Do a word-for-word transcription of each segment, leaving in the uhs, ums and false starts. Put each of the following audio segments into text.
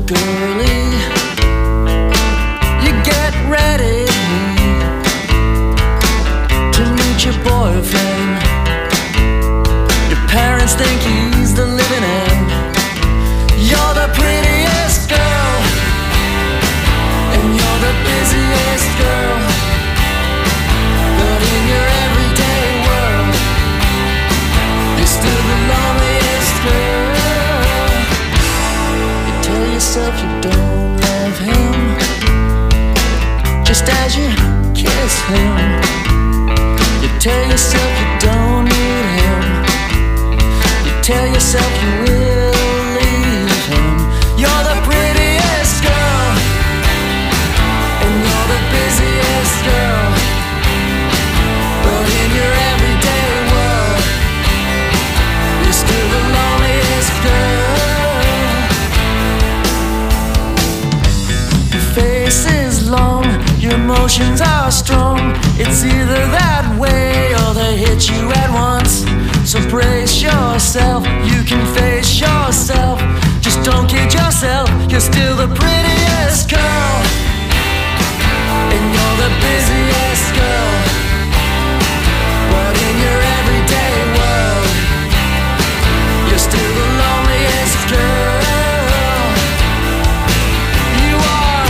girly, you get ready to meet your boyfriend. Your parents think he's the living end. You're the prettiest girl, and you're the busiest girl, but in your everyday world, you're still the loneliest girl. You tell yourself you don't love him, just as you kiss him. You tell yourself you don't need him, you tell yourself you will leave him. You're the prettiest girl, and you're the busiest girl, but in your everyday world, you're still the loneliest girl. Your face is long, your emotions are strong. It's either that way or they hit you at once. So brace yourself, you can face yourself. Just don't kid yourself, you're still the prettiest girl, and you're the busiest girl, but in your everyday world, you're still the loneliest girl. You are.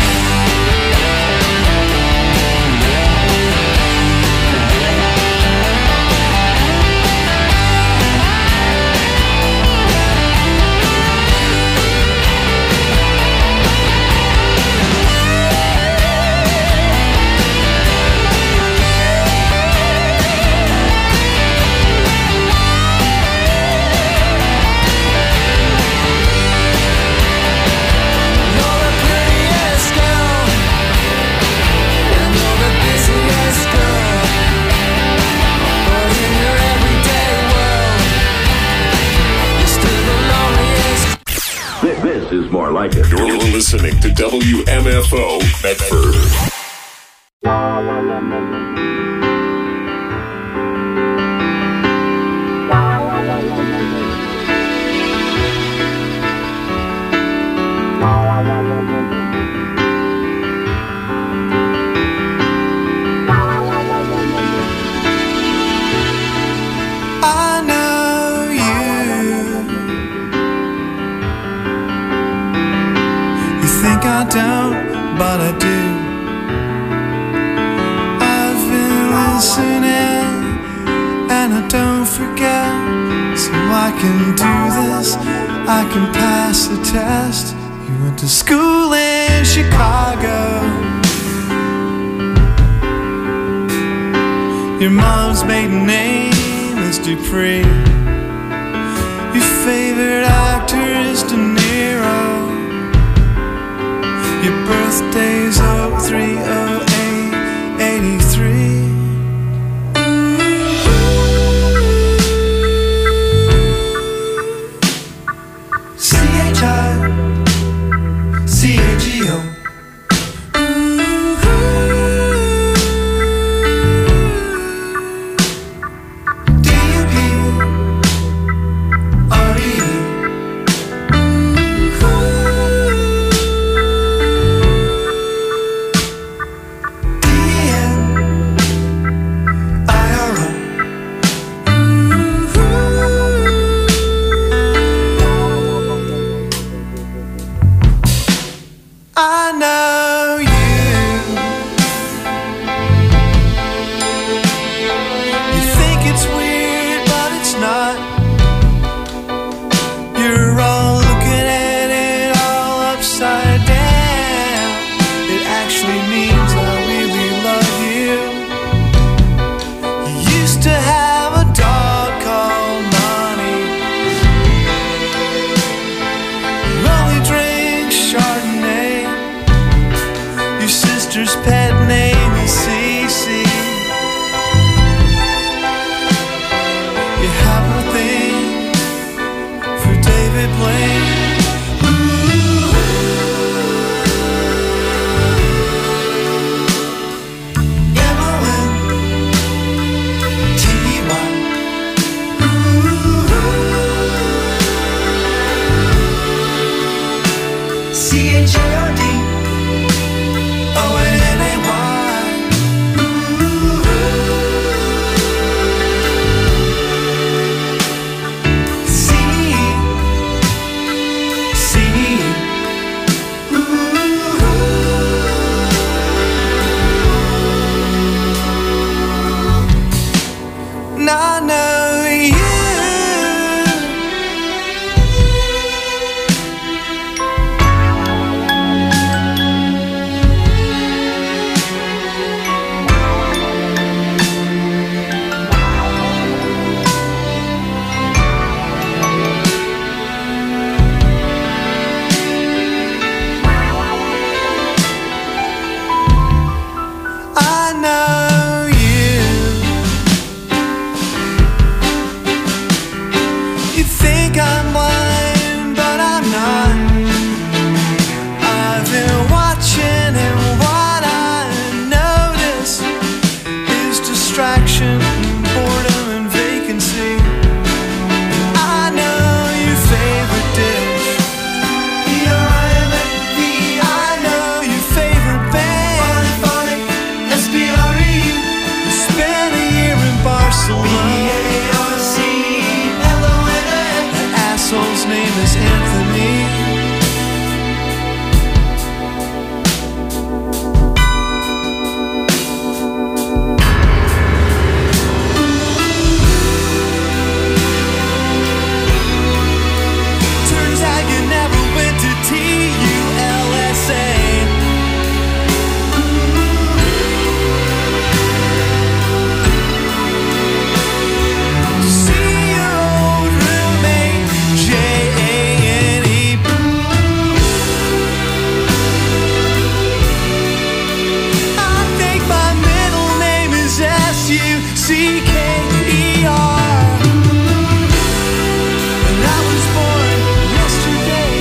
This is more like it. You're listening to W M F O Bedford. I don't, but I do. I've been listening, and I don't forget. So I can do this, I can pass the test. You went to school in Chicago. Your mom's maiden name is Dupree. Your favorite actor is De Niro. Your birthday's oh three oh eight eighty-three. C H I C A G O. D U P R E E. I know C H A R D O N N A Y. See, see, and I know you. I know you. You think I'm blind, but I'm not. I've been watching, and what I notice is distraction, boredom, and vacancy. I know your favorite dish, P R I M A V. I know your favorite band, Polyphonic, S P R E. You spent a year in Barcelona. B A R C L O N A. That asshole's name is Anthony. Turns out you never went to T U L S A. See your old roommate, J A N E. I think my middle name is S U C K E R. And I was born yesterday.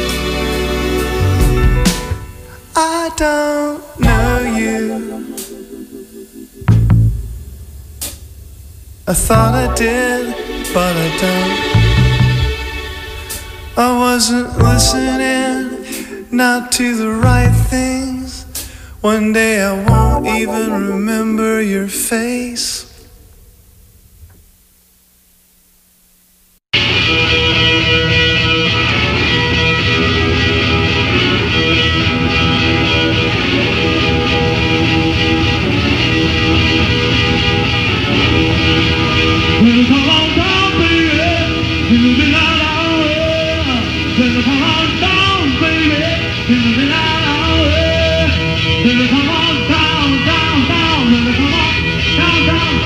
I don't know you. I thought I did, but I don't. I wasn't listening, not to the right things. One day I won't even remember your face. Come on down, baby, in the midnight hour. Come on down, baby, in the midnight hour. Come on down, down, down. Come on down, down,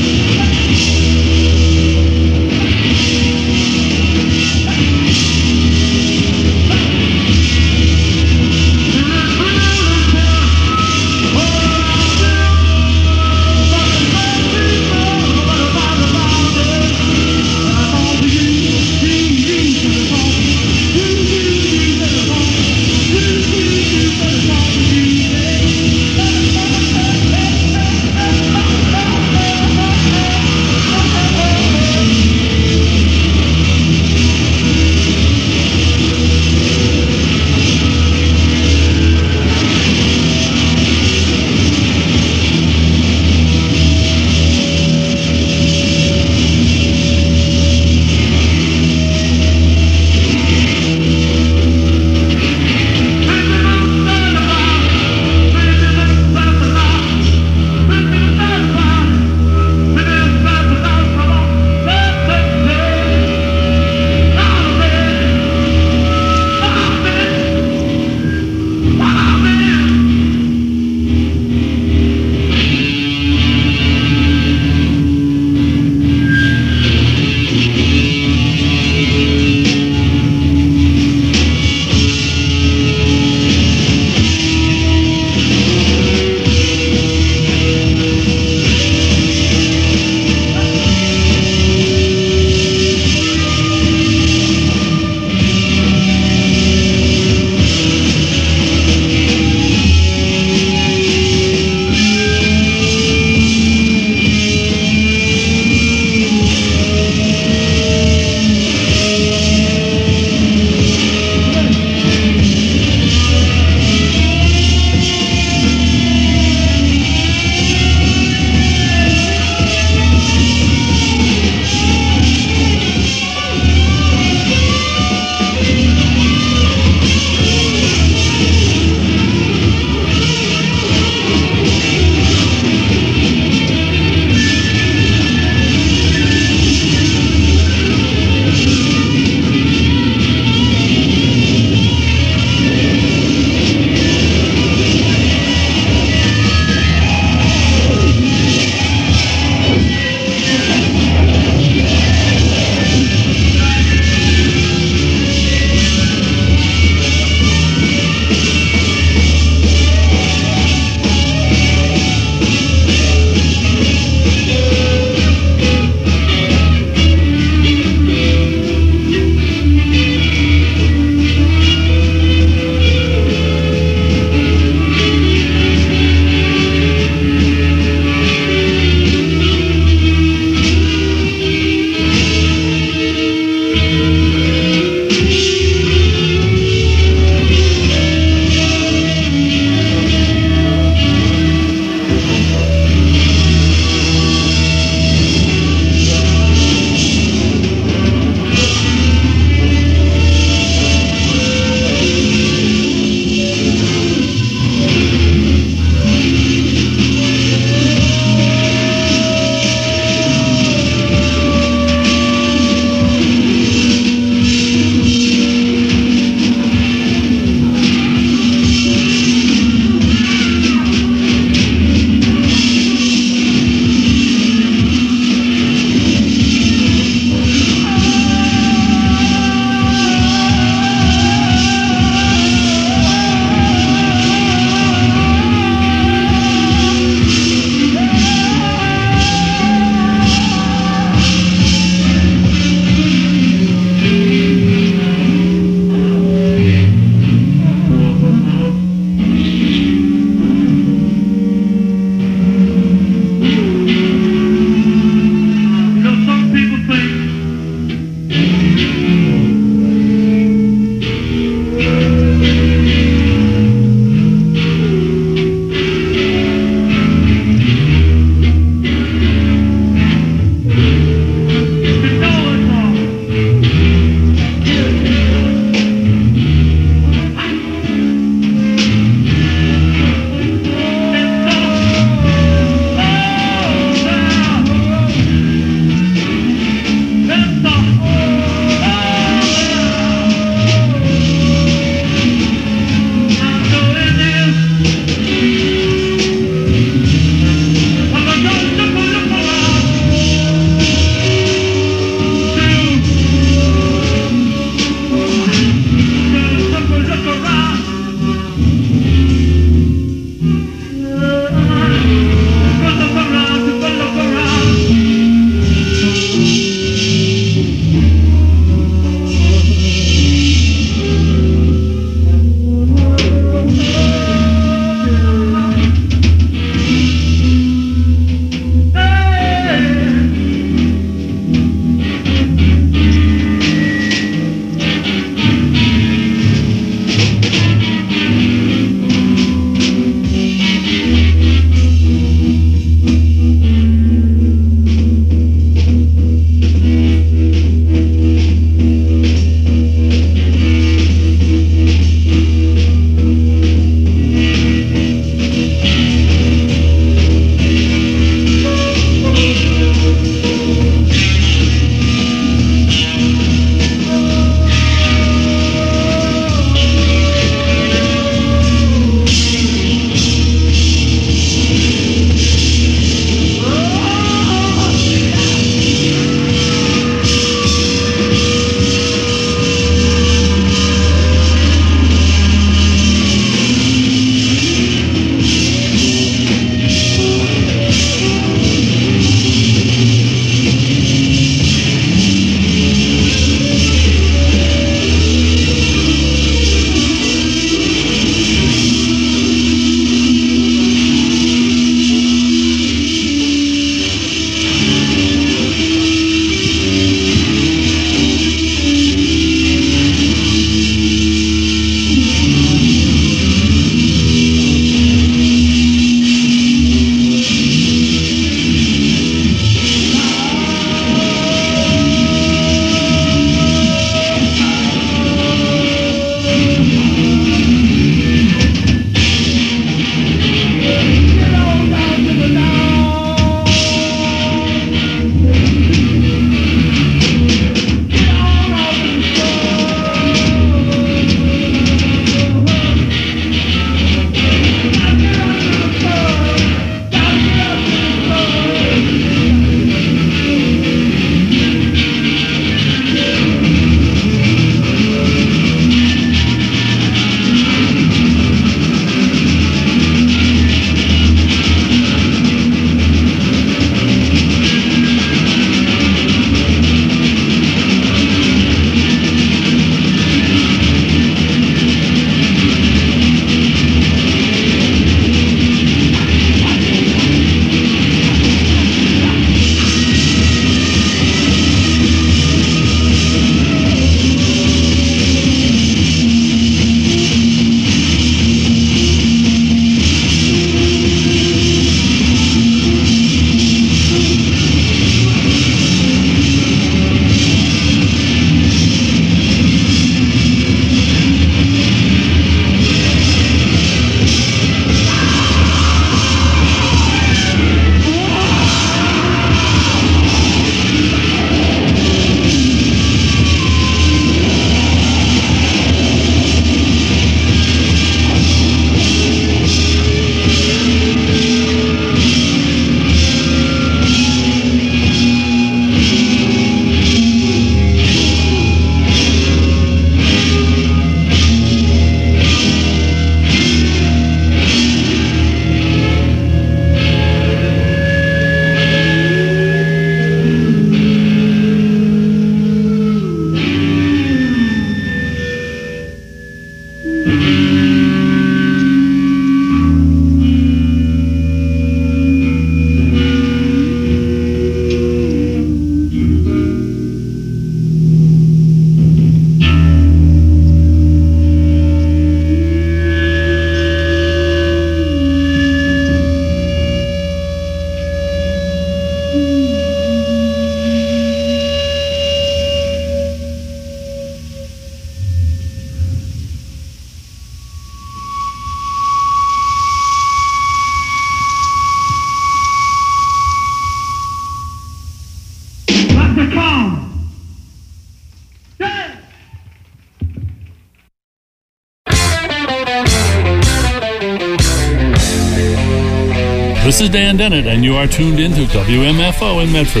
This is Dan Dennett, and you are tuned into W M F O in Medford.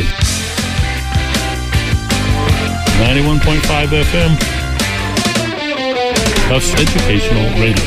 ninety-one point five F M. Tufts Educational Radio.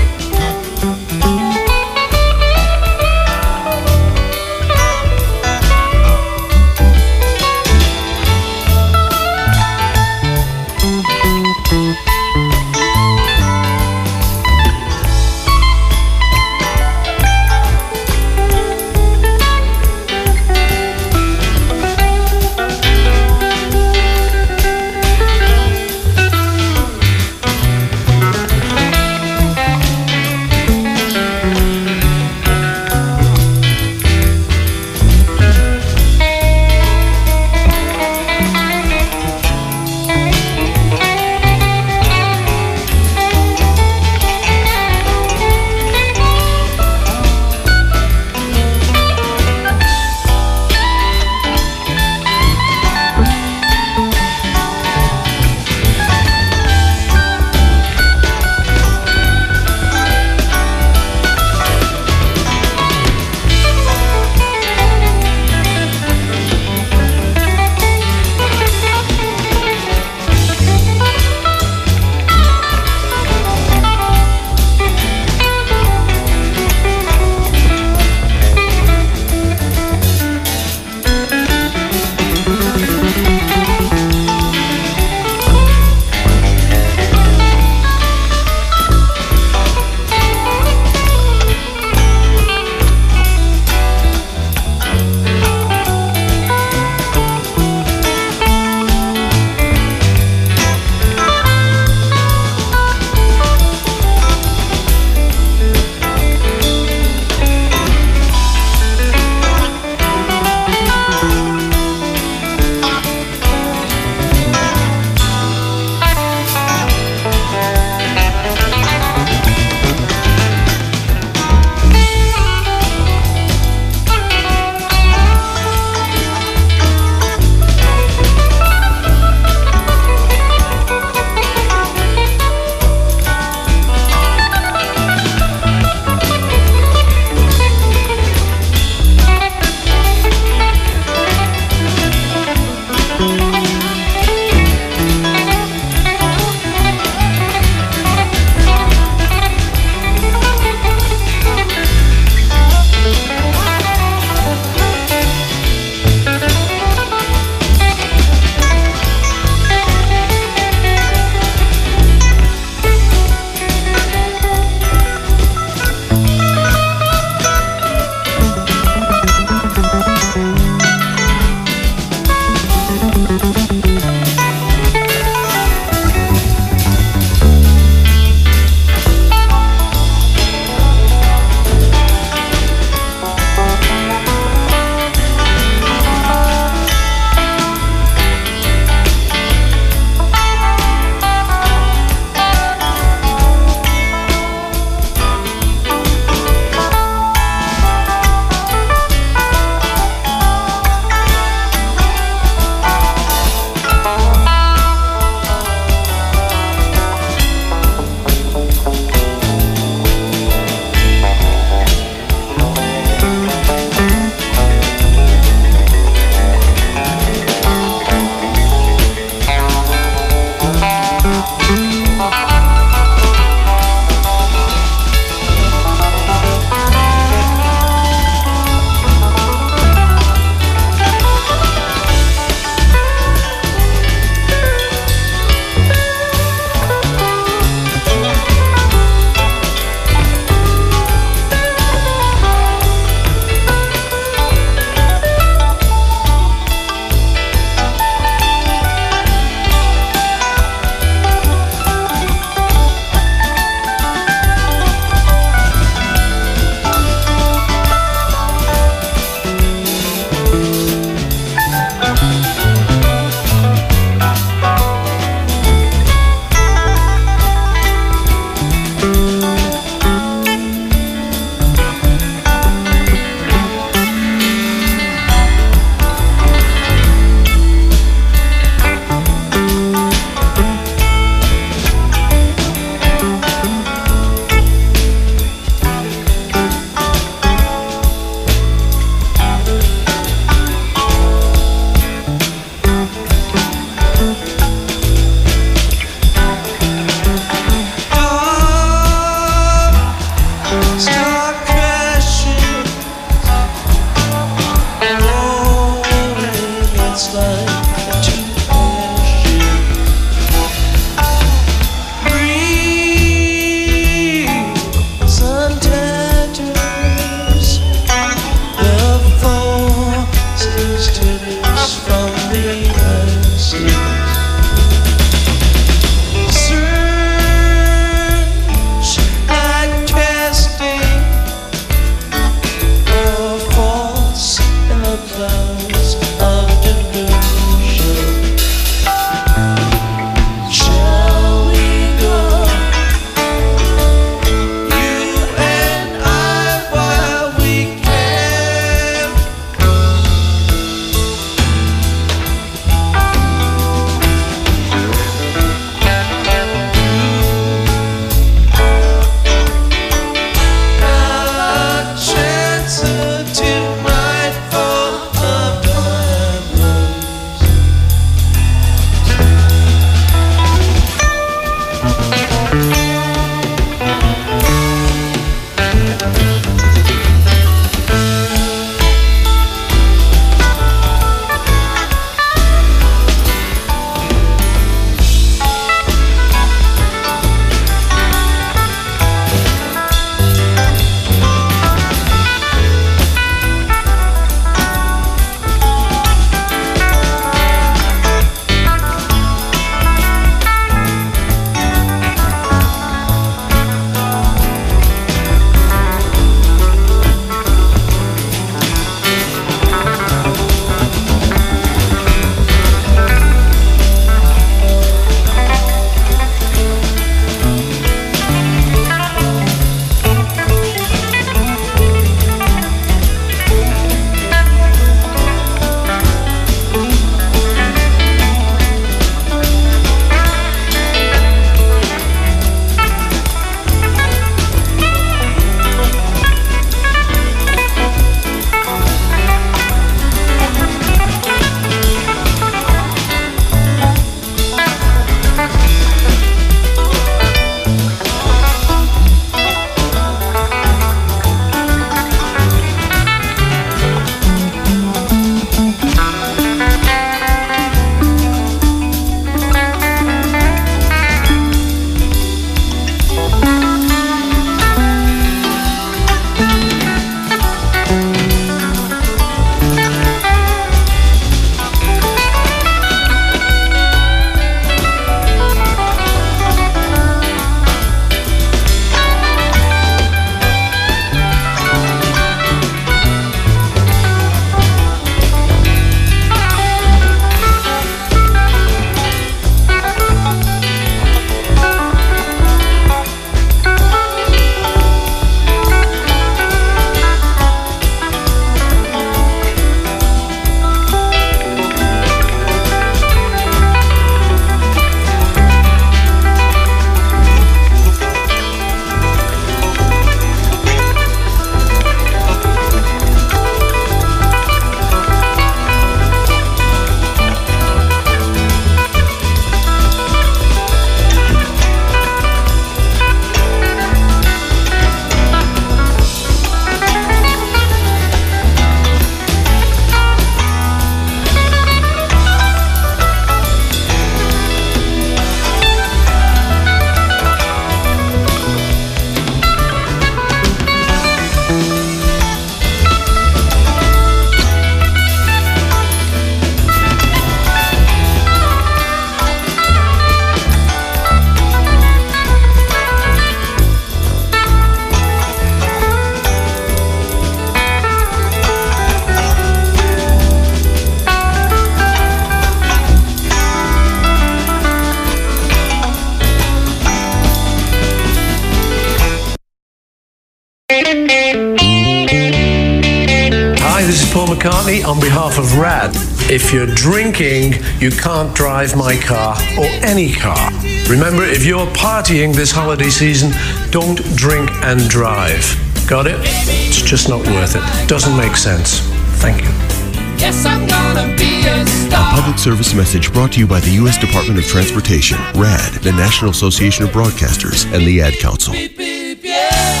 Hi, this is Paul McCartney on behalf of RAD. If you're drinking, you can't drive my car or any car. Remember, if you're partying this holiday season, don't drink and drive. Got it? It's just not worth it. Doesn't make sense. Thank you. Yes, I'm gonna be a star. A public service message brought to you by the U S Department of Transportation, RAD, the National Association of Broadcasters, and the Ad Council. Beep, beep, yeah.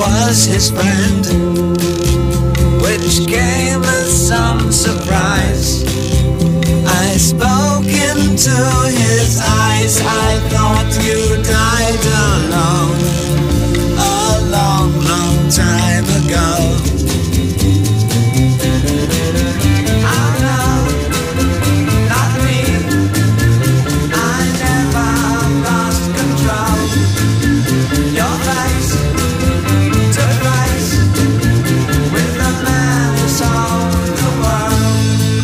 was his friend, which came as some surprise. I spoke into his eyes, I thought you died alone a long, long time ago. Oh no, not me, I never lost control. Your face to face with the man who sold the world.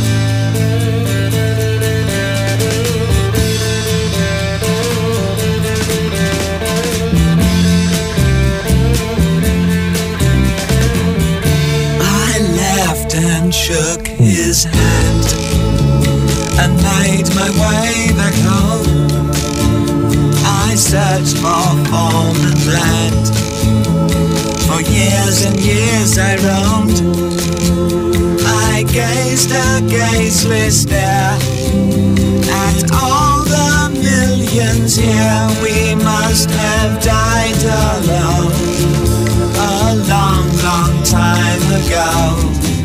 I laughed and shook his hand and made my way back home. I searched for form and land. For years and years I roamed. I gazed a gazeless stare at all the millions here. We must have died alone a long, long time ago.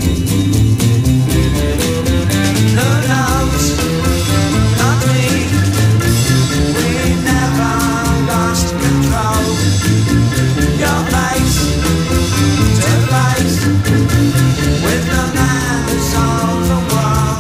Who knows? Not me. We never lost control. Your face to face with the man who sold the world.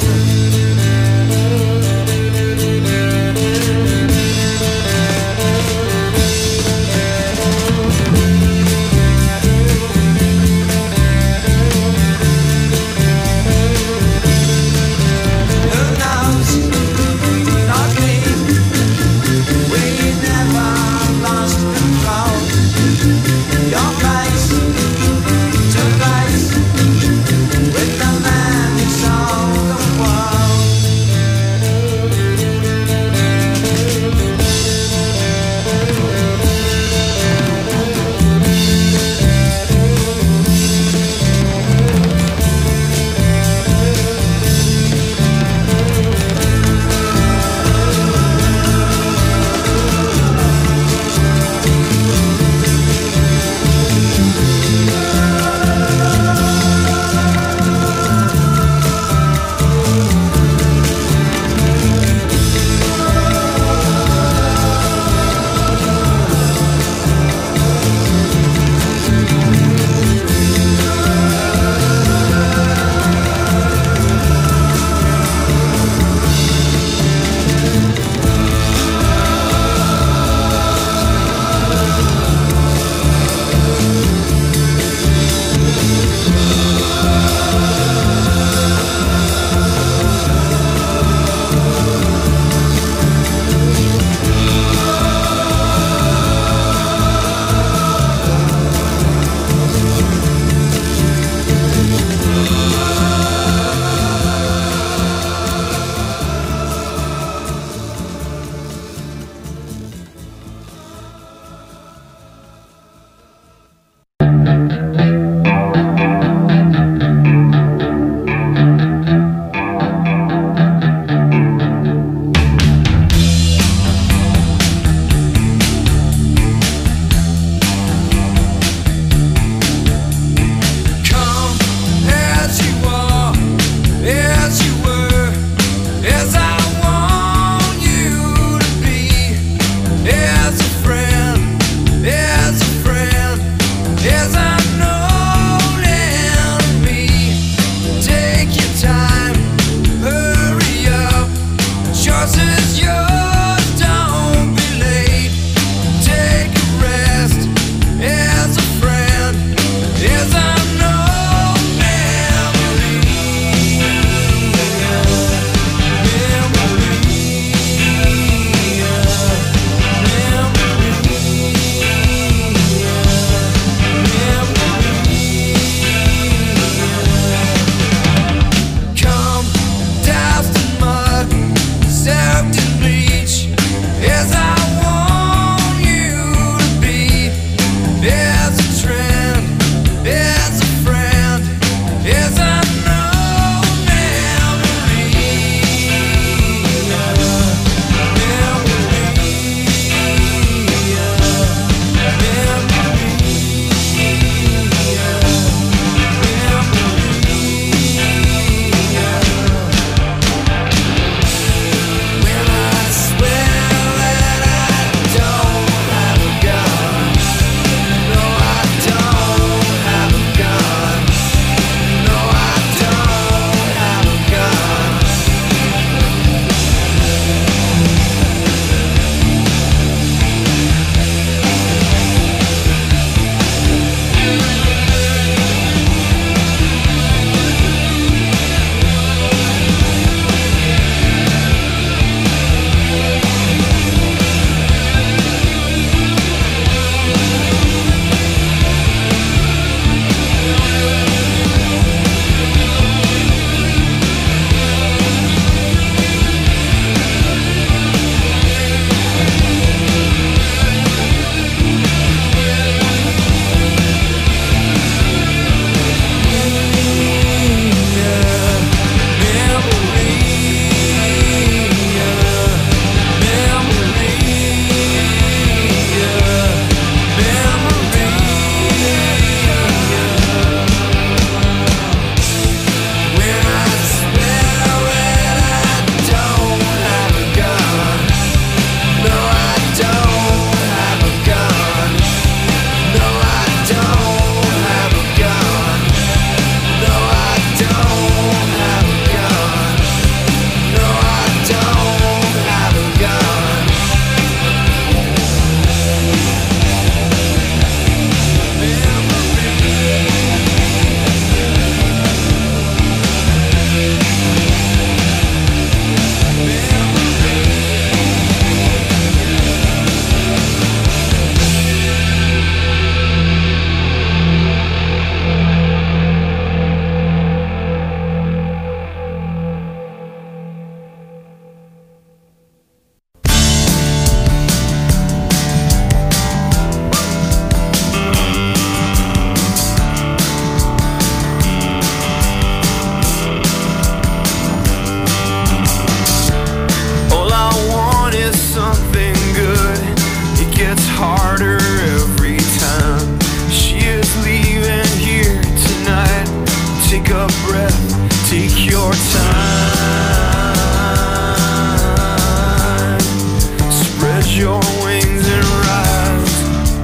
your wings and rise.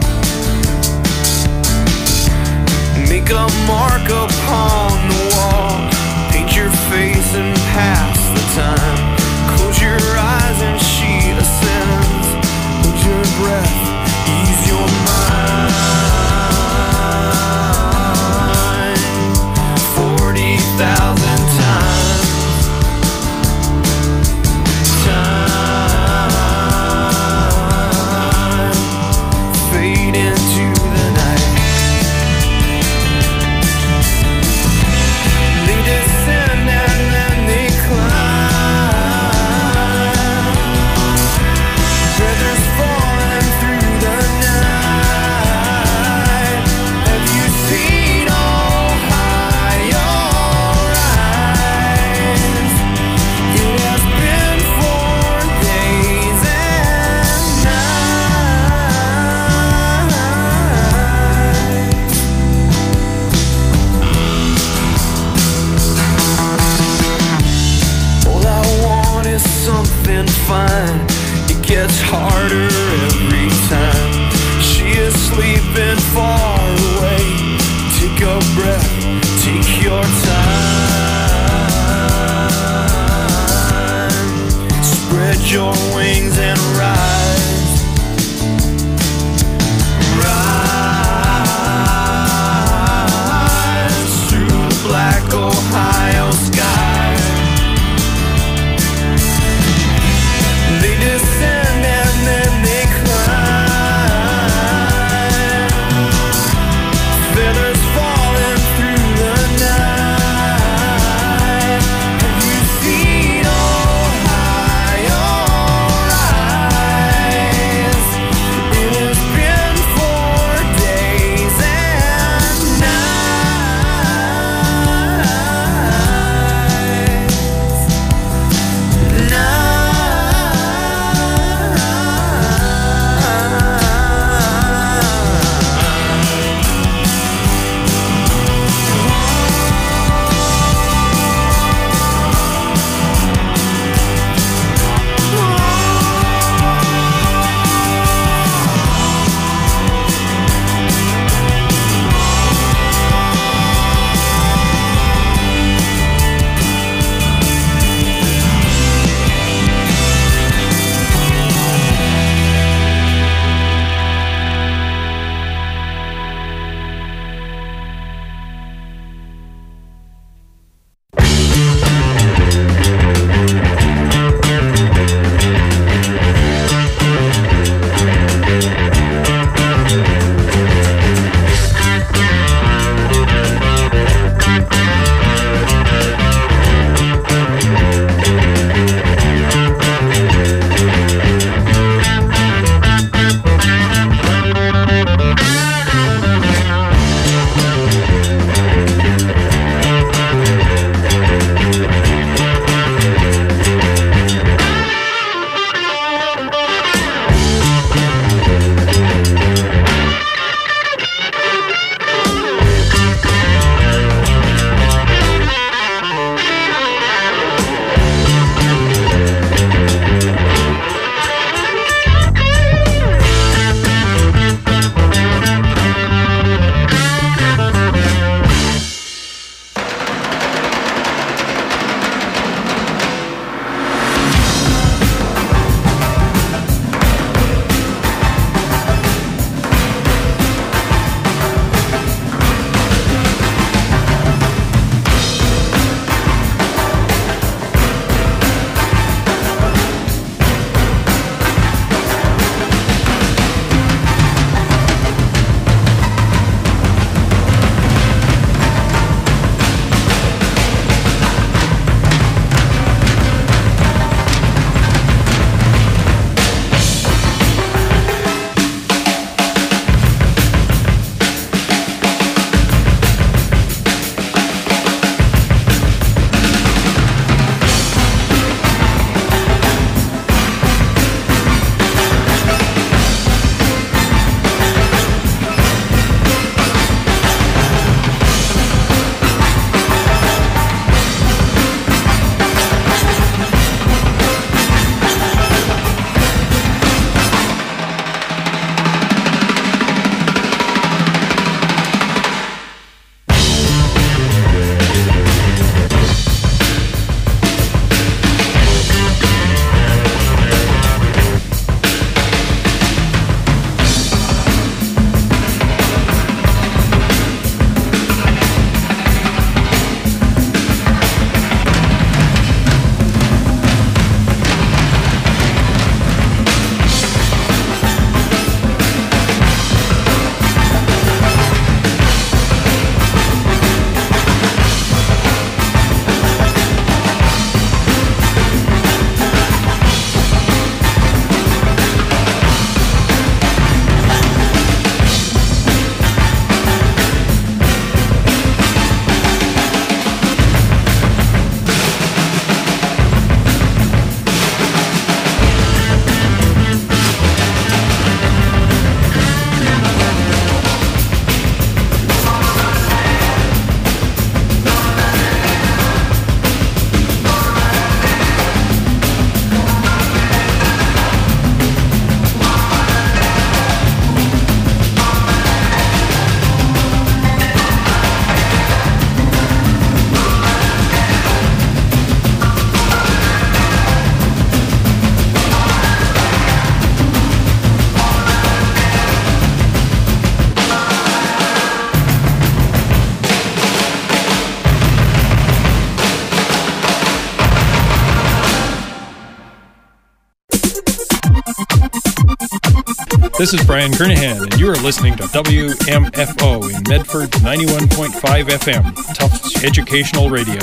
Make a mark upon the wall, paint your face and pass the time. Close your eyes and she ascends. Hold your breath, ease your mind. Forty thousand times. Time fade into the night. They descend and then they climb. Feathers falling through This is Brian Kernahan, and you are listening to W M F O in Medford ninety-one point five F M, Tufts Educational Radio.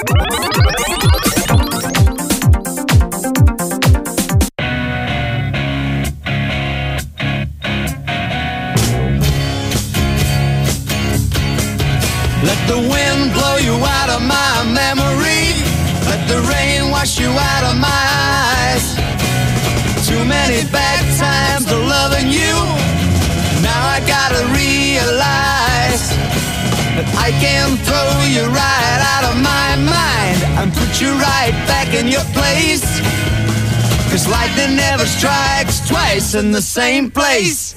Let the wind blow you out of my memory. Let the rain wash you out of my eyes. Too many bad times of loving you. Now I gotta realize that I can throw you right out of my mind and put you right back in your place. 'Cause lightning never strikes twice in the same place.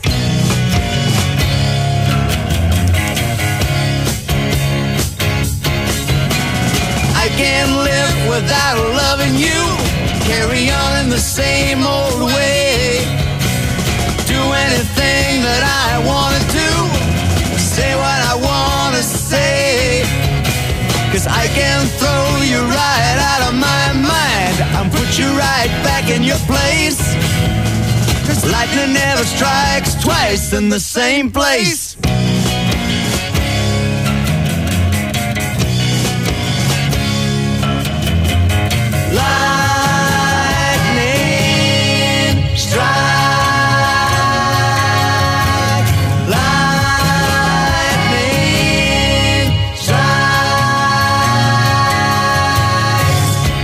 I can't live without loving you. Carry on in the same old way. Do anything that I wanna do. Say what I wanna say. 'Cause I can throw you right out of my mind and put you right back in your place. 'Cause lightning never strikes twice in the same place. Lightning strike, lightning strike.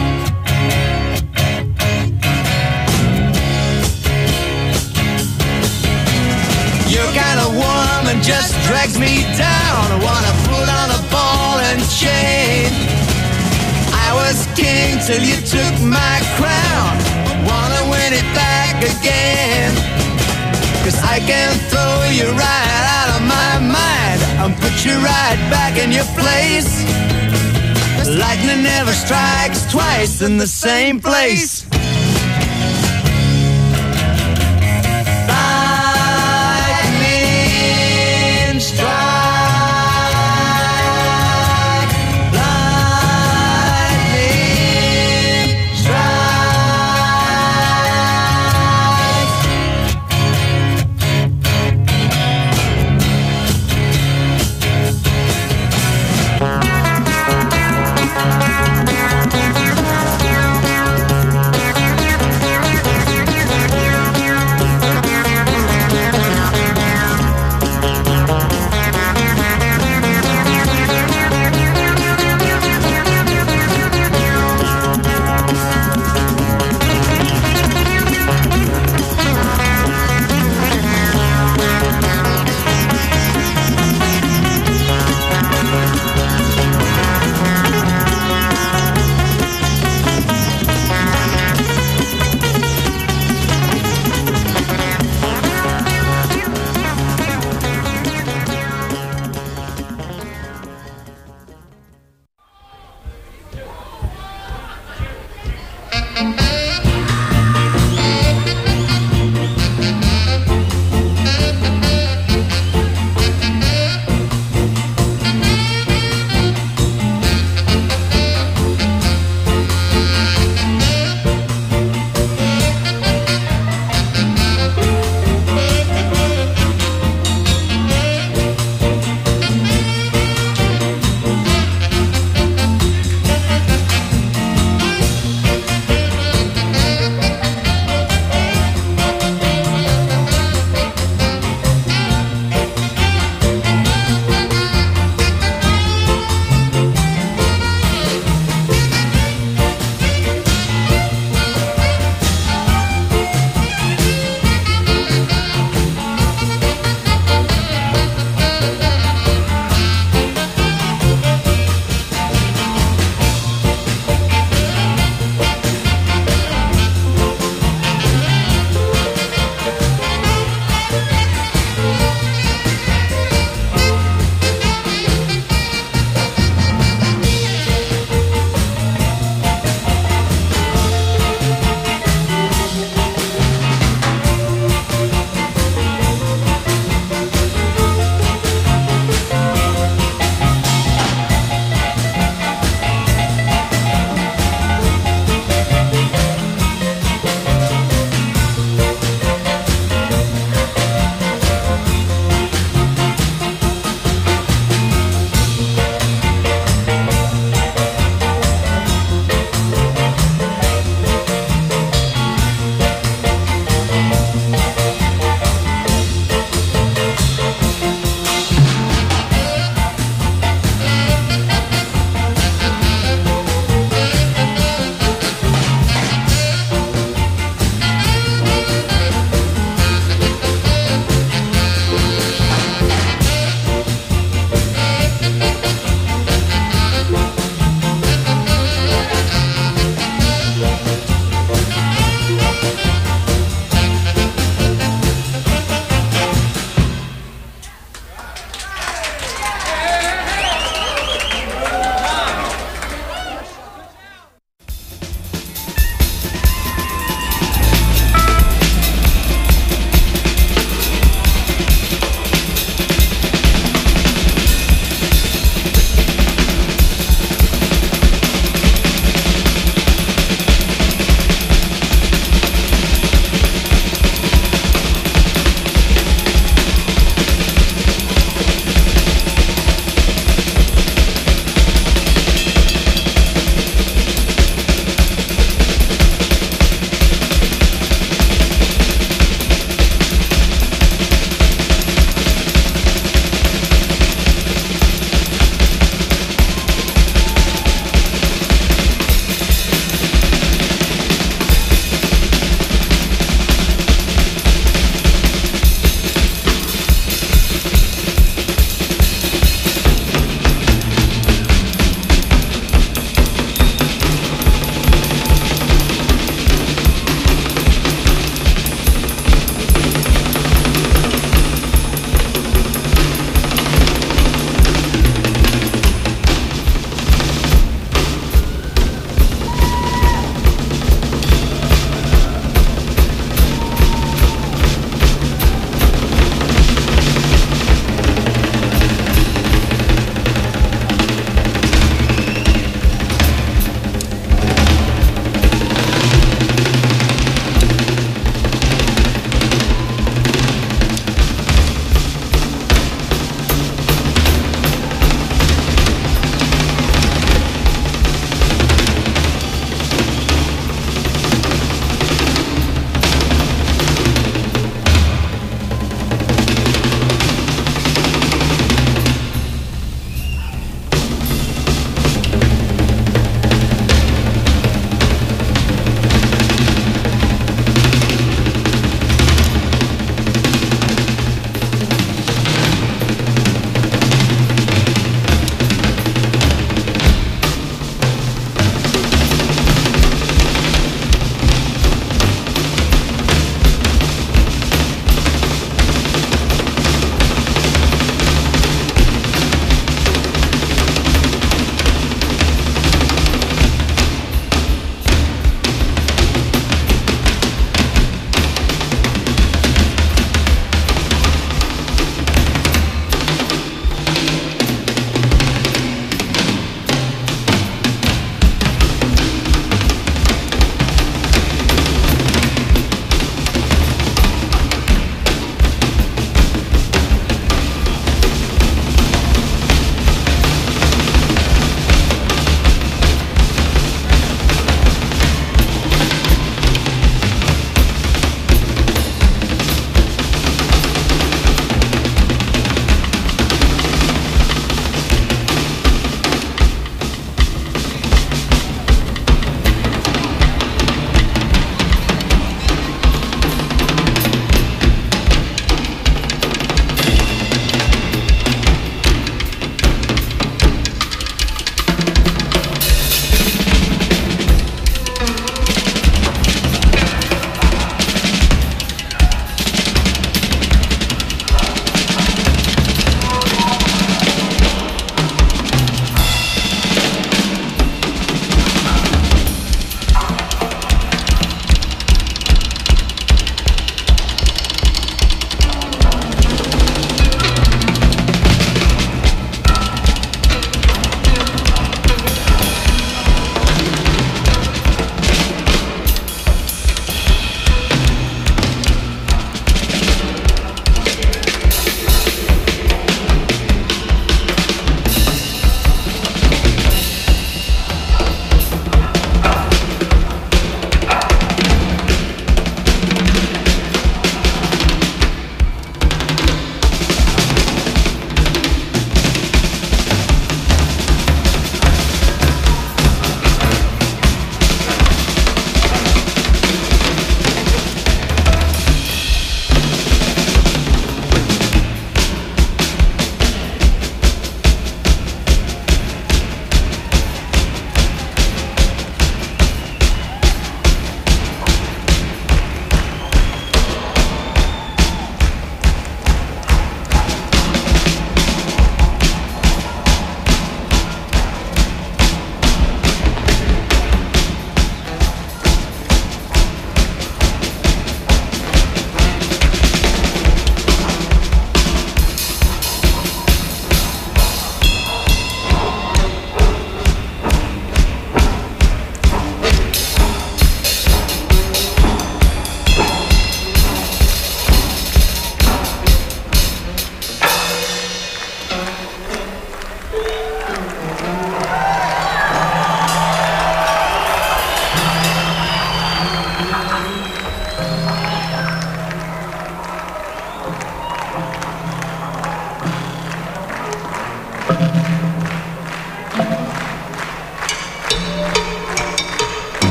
Your kind of woman just drags me down. I wanna put on a ball and chain. I was king till you took my crown. Wanna win it back again. 'Cause I can throw you right out of my mind and put you right back in your place. Lightning never strikes twice in the same place. Lightning strike.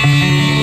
Thank you.